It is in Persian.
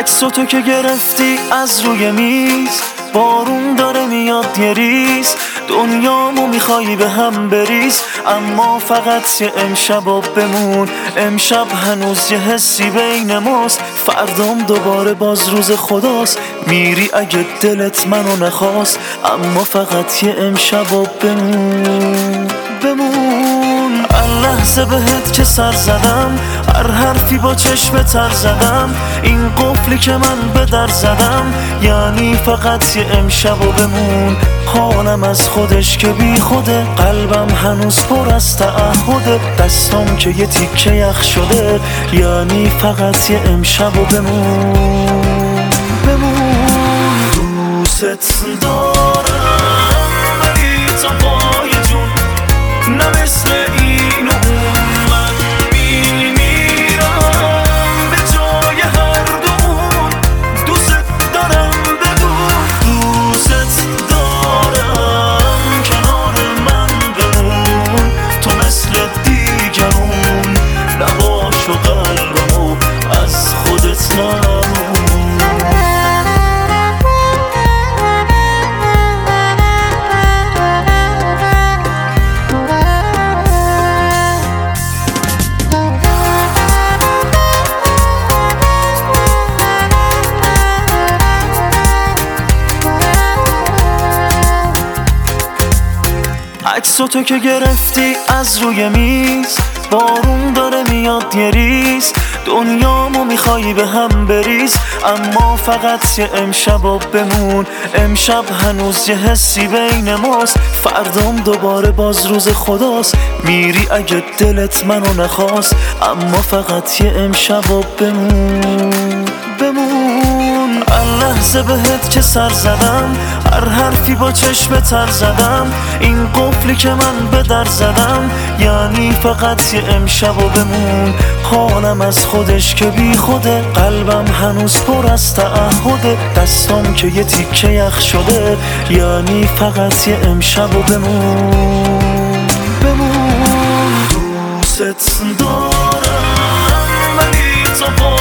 عکس تو که گرفتی از روی میز، بارون داره میاد یه ریز، دنیامو میخوایی به هم بریز. اما فقط یه امشب و بمون، امشب هنوز یه حسی بین ماست، فردام دوباره باز روز خداست. میری اگه دلت منو نخواست، اما فقط یه امشب و بمون بمون. لحظه بهت که سر زدم، هر حرفی با چشم تر زدم، این قفلی که من به در زدم، یعنی فقط یه امشب و بمون. حالم از خودش که بی خوده، قلبم هنوز پر از تعهده، دستام که یه تیکه یخ شده، یعنی فقط یه امشب و بمون بمون. دوست دارم ولی تا پای جون، نه مثل این و اون، من میمیرم به جای هر دومون. دوست دارم بدون، دوست دارم کنار من بمون، تو مثل دیگرون نباش و قلبمو از خودت نمون. عکس تو که گرفتی از روی میز، بارون داره میاد یه ریز، دنیامو میخوایی به هم بریز. اما فقط یه امشب و بمون، امشب هنوز یه حسی بین ماست، فردام دوباره باز روز خداست. میری اگه دلت منو نخواست، اما فقط یه امشب و بمون بمون. لحظه بهت که سر زدم، هر حرفی با چشم تر زدم، این قفلی که من به در زدم، یعنی فقط یه امشب و بمون. حالم از خودش که بی خوده، قلبم هنوز پر از تعهده، دستام که یه تیکه یخ شده، یعنی فقط یه امشب و بمون بمون. دوست دارم ولی تا